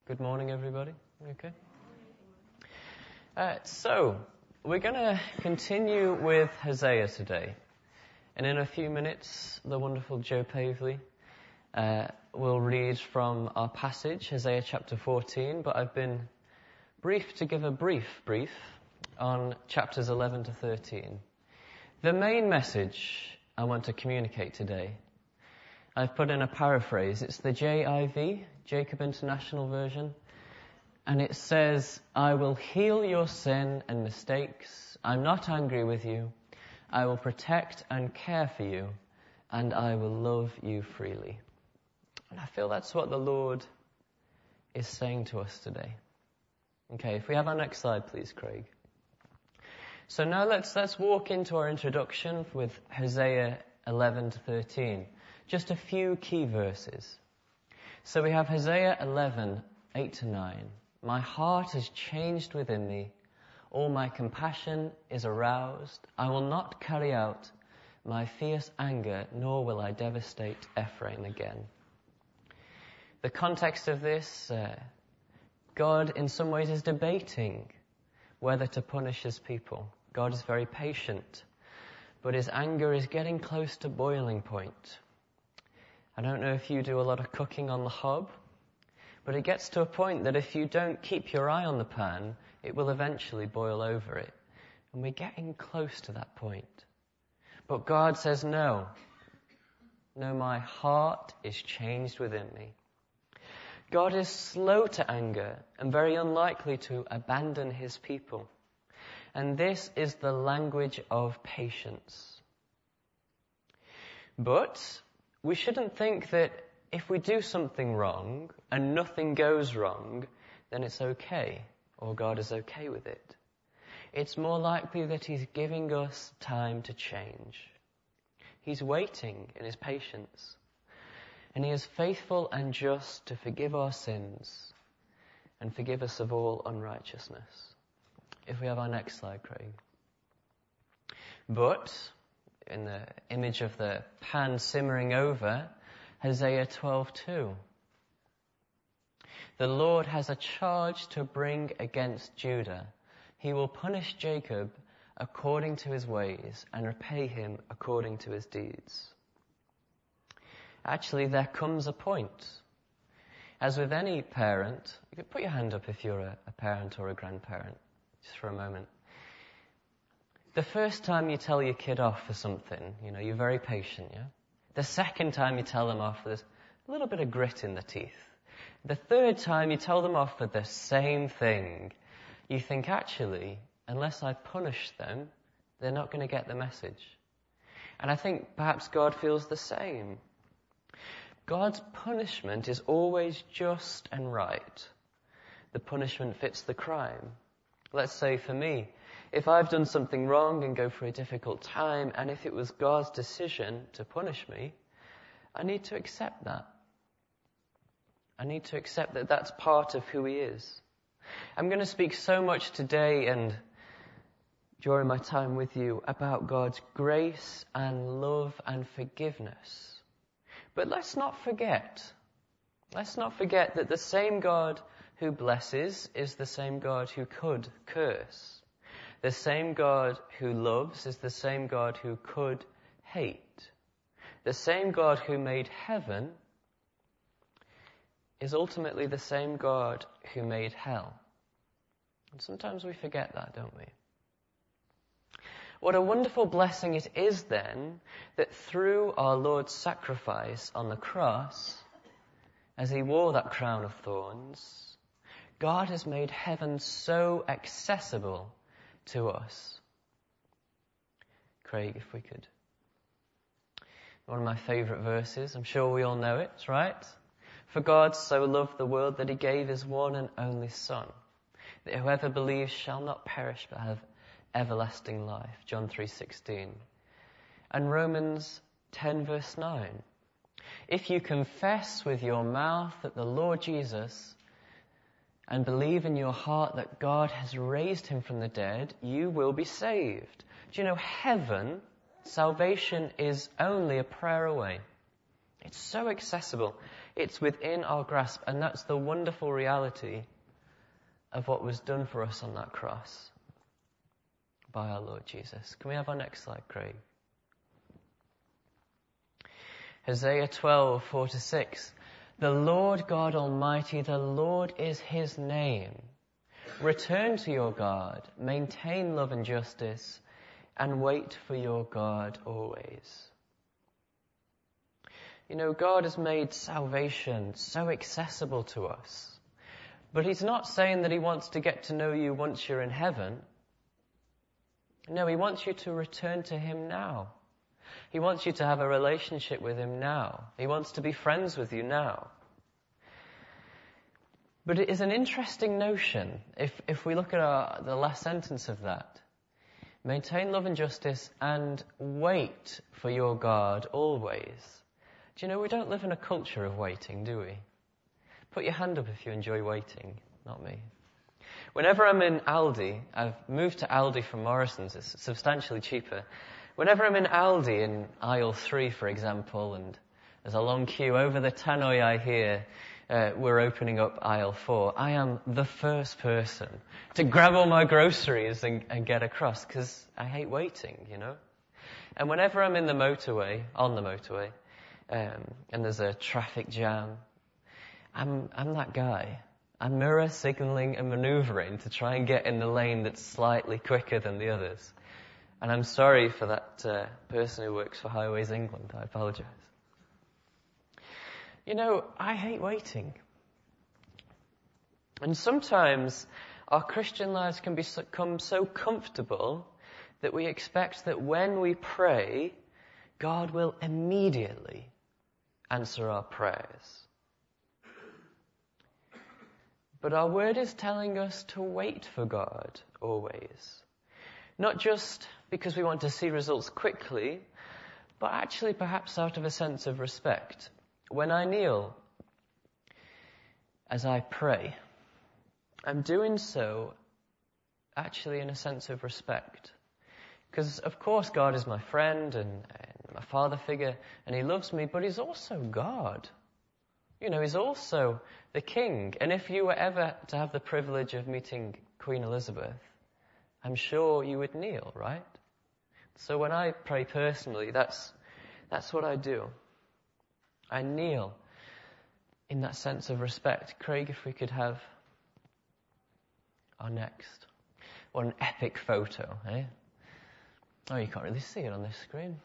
Good morning, everybody. Okay. So, we're going to continue with Hosea today. And in a few minutes, the wonderful Joe Pavley will read from our passage, Hosea chapter 14. But I've been briefed to give a brief on chapters 11 to 13. The main message I want to communicate today, I've put in a paraphrase. It's the JIV, Jacob International Version. And it says, I will heal your sin and mistakes. I'm not angry with you. I will protect and care for you. And I will love you freely. And I feel that's what the Lord is saying to us today. Okay, if we have our next slide, please, Craig. So now let's walk into our introduction with Hosea 11 to 13. Just a few key verses. So we have Hosea 11, 8 to 9. My heart has changed within me. All my compassion is aroused. I will not carry out my fierce anger, nor will I devastate Ephraim again. The context of this, God in some ways is debating whether to punish his people. God is very patient, but his anger is getting close to boiling point. I don't know if you do a lot of cooking on the hob, but it gets to a point that if you don't keep your eye on the pan, it will eventually boil over it. And we're getting close to that point. But God says, no, my heart is changed within me. God is slow to anger and very unlikely to abandon his people. And this is the language of patience. But we shouldn't think that if we do something wrong and nothing goes wrong, then it's okay, or God is okay with it. It's more likely that he's giving us time to change. He's waiting in his patience. And he is faithful and just to forgive our sins and forgive us of all unrighteousness. If we have our next slide, Craig. But, in the image of the pan simmering over, Hosea 12:2. The Lord has a charge to bring against Judah. He will punish Jacob according to his ways and repay him according to his deeds. Actually, there comes a point. As with any parent, you could put your hand up if you're a parent or a grandparent, just for a moment. The first time you tell your kid off for something, you're very patient, yeah? The second time you tell them off, there's a little bit of grit in the teeth. The third time you tell them off for the same thing, you think, actually, unless I punish them, they're not going to get the message. And I think perhaps God feels the same. God's punishment is always just and right. The punishment fits the crime. Let's say for me, if I've done something wrong and go through a difficult time, and if it was God's decision to punish me, I need to accept that. I need to accept that that's part of who he is. I'm going to speak so much today and during my time with you about God's grace and love and forgiveness. But let's not forget that the same God who blesses is the same God who could curse. The same God who loves is the same God who could hate. The same God who made heaven is ultimately the same God who made hell. And sometimes we forget that, don't we? What a wonderful blessing it is then that through our Lord's sacrifice on the cross, as he wore that crown of thorns, God has made heaven so accessible to us. Craig, if we could. One of my favourite verses, I'm sure we all know it, right? For God so loved the world that he gave his one and only Son, that whoever believes shall not perish but have everlasting life. John 3:16. And Romans 10 verse 9. If you confess with your mouth that the Lord Jesus and believe in your heart that God has raised him from the dead, you will be saved. Do you know, heaven, salvation is only a prayer away. It's so accessible. It's within our grasp, and that's the wonderful reality of what was done for us on that cross by our Lord Jesus. Can we have our next slide, Craig? Hosea 12:4-6. The Lord God Almighty, the Lord is his name. Return to your God, maintain love and justice, and wait for your God always. You know, God has made salvation so accessible to us. But he's not saying that he wants to get to know you once you're in heaven. No, he wants you to return to him now. He wants you to have a relationship with him now. He wants to be friends with you now. But it is an interesting notion, if we look at the last sentence of that. Maintain love and justice and wait for your God always. Do you know, we don't live in a culture of waiting, do we? Put your hand up if you enjoy waiting. Not me. Whenever I'm in Aldi, I've moved to Aldi from Morrison's, it's substantially cheaper. Whenever I'm in Aldi in aisle 3, for example, and there's a long queue over the tannoy I hear, we're opening up aisle 4, I am the first person to grab all my groceries and get across, because I hate waiting, you know. And whenever I'm in the motorway, on the motorway, and there's a traffic jam, I'm that guy. I'm mirror signaling and maneuvering to try and get in the lane that's slightly quicker than the others. And I'm sorry for that person who works for Highways England. I apologize. You know, I hate waiting. And sometimes our Christian lives can become so comfortable that we expect that when we pray, God will immediately answer our prayers. But our word is telling us to wait for God always. Not just because we want to see results quickly, but actually perhaps out of a sense of respect. When I kneel as I pray, I'm doing so actually in a sense of respect. Because of course God is my friend and my father figure, and he loves me, but he's also God. You know, he's also the king. And if you were ever to have the privilege of meeting Queen Elizabeth, I'm sure you would kneel, right? So when I pray personally, that's what I do. I kneel in that sense of respect. Craig, if we could have our next. What an epic photo, eh? Oh, you can't really see it on this screen.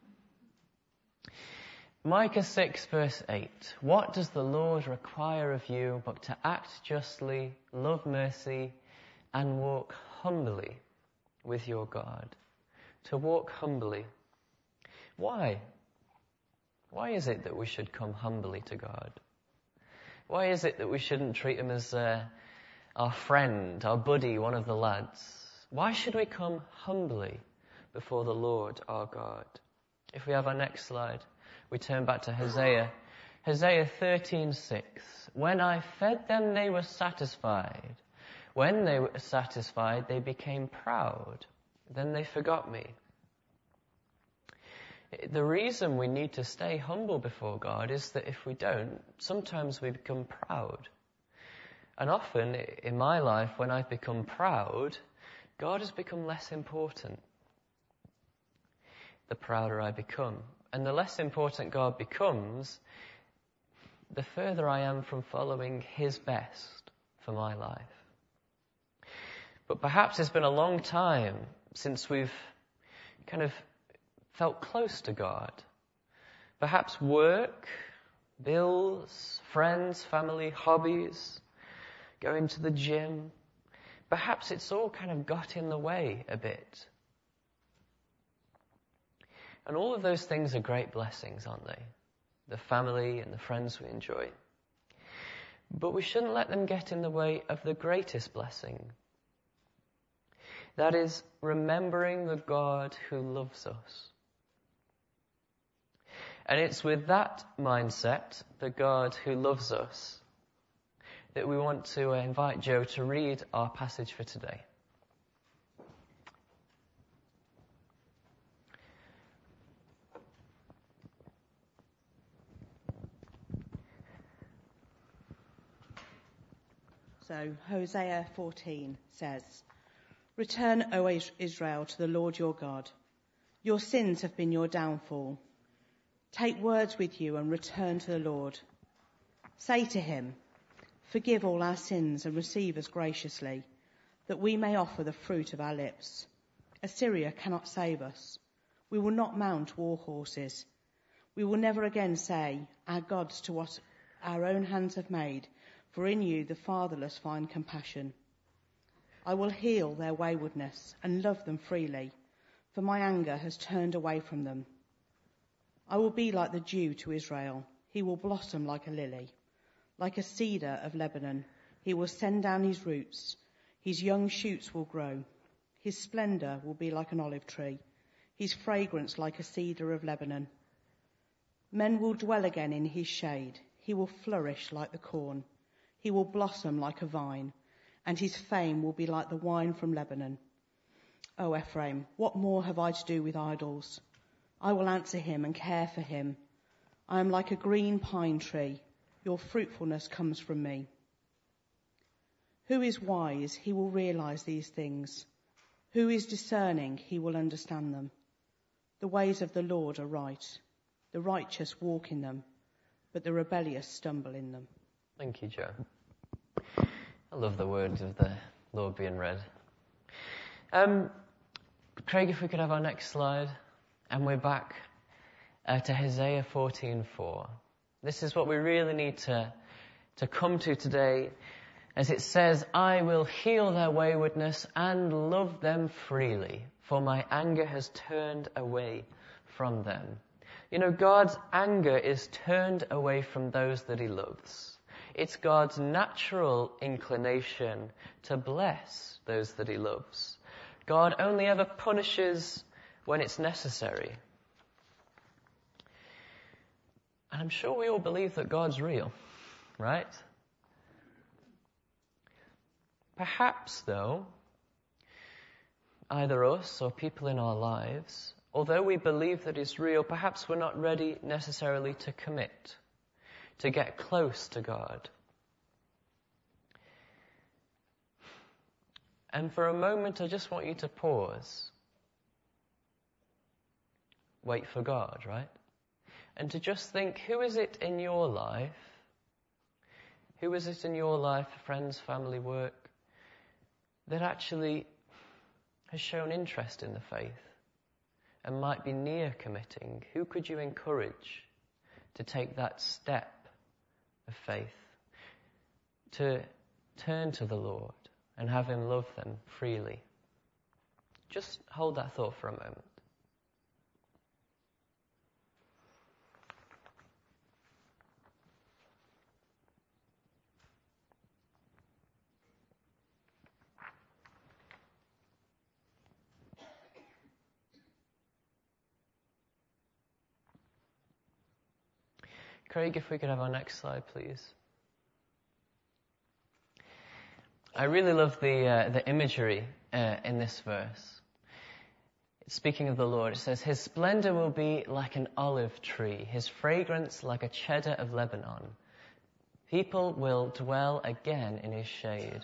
Micah 6 verse 8. What does the Lord require of you but to act justly, love mercy, and walk humbly with your God? To walk humbly. Why? Why is it that we should come humbly to God? Why is it that we shouldn't treat him as our friend, our buddy, one of the lads? Why should we come humbly before the Lord our God? If we have our next slide, we turn back to Hosea. Hosea 13:6. When I fed them, they were satisfied. When they were satisfied, they became proud. Then they forgot me. The reason we need to stay humble before God is that if we don't, sometimes we become proud. And often, in my life, when I've become proud, God has become less important. The prouder I become. And the less important God becomes, the further I am from following his best for my life. But perhaps it's been a long time since we've kind of felt close to God. Perhaps work, bills, friends, family, hobbies, going to the gym. Perhaps it's all kind of got in the way a bit. And all of those things are great blessings, aren't they? The family and the friends we enjoy. But we shouldn't let them get in the way of the greatest blessing. That is, remembering the God who loves us. And it's with that mindset, the God who loves us, that we want to invite Joe to read our passage for today. So Hosea 14 says, "Return, O Israel, to the Lord your God. Your sins have been your downfall. Take words with you and return to the Lord. Say to him, forgive all our sins and receive us graciously, that we may offer the fruit of our lips. Assyria cannot save us. We will not mount war horses. We will never again say, our gods to what our own hands have made, for in you the fatherless find compassion. I will heal their waywardness and love them freely, for my anger has turned away from them. I will be like the dew to Israel. He will blossom like a lily. Like a cedar of Lebanon, he will send down his roots. His young shoots will grow. His splendor will be like an olive tree. His fragrance like a cedar of Lebanon. Men will dwell again in his shade. He will flourish like the corn. He will blossom like a vine, and his fame will be like the wine from Lebanon. O Ephraim, what more have I to do with idols? I will answer him and care for him. I am like a green pine tree. Your fruitfulness comes from me. Who is wise? He will realize these things. Who is discerning? He will understand them. The ways of the Lord are right. The righteous walk in them, but the rebellious stumble in them. Thank you, Joe. I love the words of the Lord being read. Craig, if we could have our next slide. And we're back to Hosea 14:4. This is what we really need to come to today, as it says, I will heal their waywardness and love them freely, for my anger has turned away from them. You know, God's anger is turned away from those that he loves. It's God's natural inclination to bless those that he loves. God only ever punishes when it's necessary. And I'm sure we all believe that God's real, right? Perhaps, though, either us or people in our lives, although we believe that it's real, perhaps we're not ready necessarily to commit, to get close to God. And for a moment, I just want you to pause. Wait for God, right? And to just think, who is it in your life? Who is it in your life, friends, family, work, that actually has shown interest in the faith and might be near committing? Who could you encourage to take that step of faith, to turn to the Lord and have him love them freely? Just hold that thought for a moment. Craig, if we could have our next slide, please. I really love the imagery in this verse. Speaking of the Lord, it says, his splendor will be like an olive tree, his fragrance like a cedar of Lebanon. People will dwell again in his shade.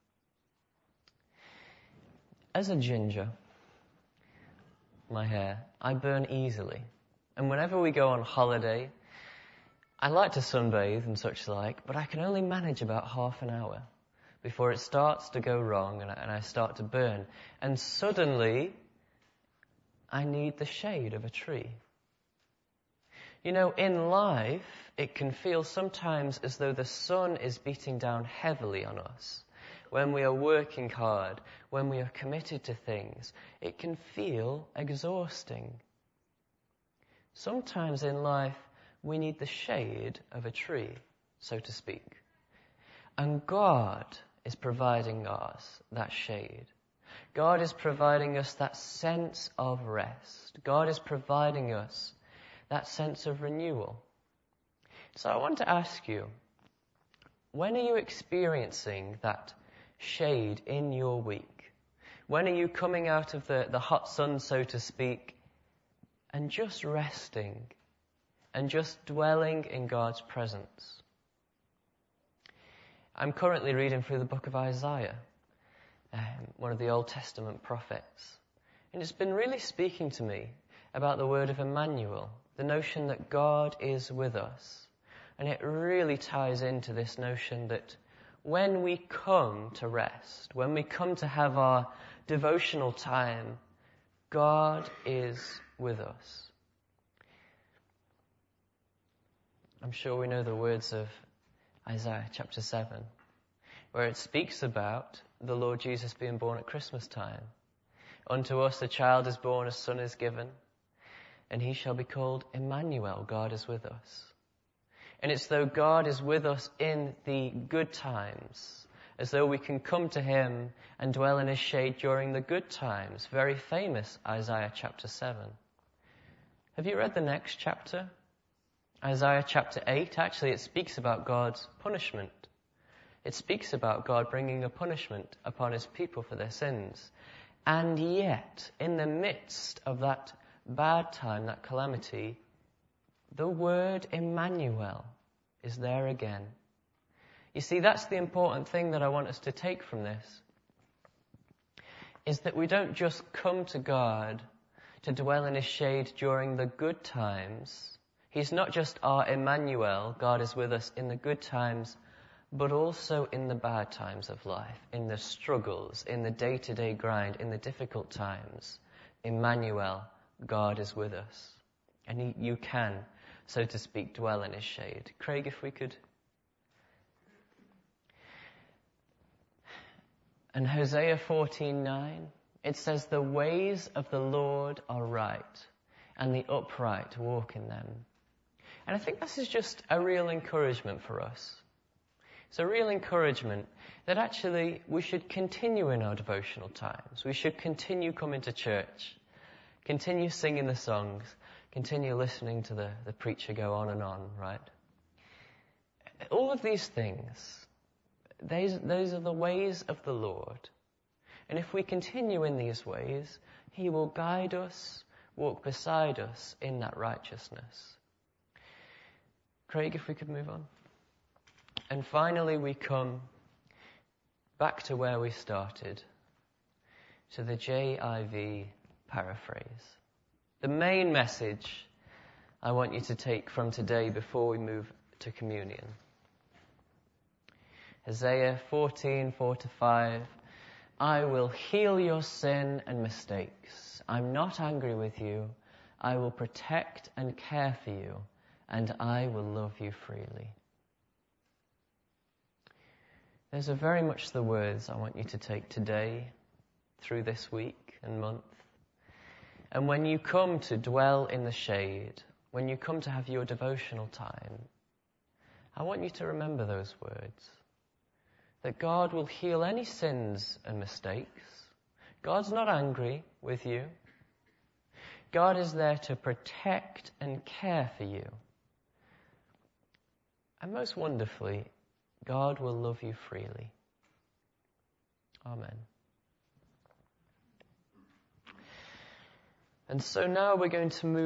As a ginger, my hair, I burn easily. And whenever we go on holiday, I like to sunbathe and such like, but I can only manage about half an hour before it starts to go wrong and I start to burn. And suddenly, I need the shade of a tree. You know, in life, it can feel sometimes as though the sun is beating down heavily on us. When we are working hard, when we are committed to things, it can feel exhausting. Sometimes in life, we need the shade of a tree, so to speak. And God is providing us that shade. God is providing us that sense of rest. God is providing us that sense of renewal. So I want to ask you, when are you experiencing that shade in your week? When are you coming out of the hot sun, so to speak, and just resting and just dwelling in God's presence? I'm currently reading through the book of Isaiah, one of the Old Testament prophets. And it's been really speaking to me about the word of Emmanuel, the notion that God is with us. And it really ties into this notion that when we come to rest, when we come to have our devotional time, God is with us. I'm sure we know the words of Isaiah chapter 7, where it speaks about the Lord Jesus being born at Christmas time. Unto us a child is born, a son is given, and he shall be called Emmanuel, God is with us. And it's though God is with us in the good times, as though we can come to him and dwell in his shade during the good times. Very famous Isaiah chapter 7. Have you read the next chapter? Isaiah chapter 8, actually it speaks about God's punishment. It speaks about God bringing a punishment upon his people for their sins. And yet, in the midst of that bad time, that calamity, the word Emmanuel is there again. You see, that's the important thing that I want us to take from this, is that we don't just come to God to dwell in his shade during the good times. He's not just our Emmanuel, God is with us in the good times, but also in the bad times of life, in the struggles, in the day-to-day grind, in the difficult times. Emmanuel, God is with us. And you can, so to speak, dwell in his shade. Craig, if we could. And Hosea 14:9, it says, the ways of the Lord are right, and the upright walk in them. And I think this is just a real encouragement for us. It's a real encouragement that actually we should continue in our devotional times. We should continue coming to church, continue singing the songs, continue listening to the preacher go on and on, right? All of these things, those are the ways of the Lord. And if we continue in these ways, he will guide us, walk beside us in that righteousness. Craig, if we could move on. And finally, we come back to where we started, to the JIV paraphrase. The main message I want you to take from today before we move to communion. Isaiah 14:4-5. I will heal your sin and mistakes. I'm not angry with you. I will protect and care for you, and I will love you freely. Those are very much the words I want you to take today, through this week and month. And when you come to dwell in the shade, when you come to have your devotional time, I want you to remember those words. That God will heal any sins and mistakes. God's not angry with you. God is there to protect and care for you. And most wonderfully, God will love you freely. Amen. And so now we're going to move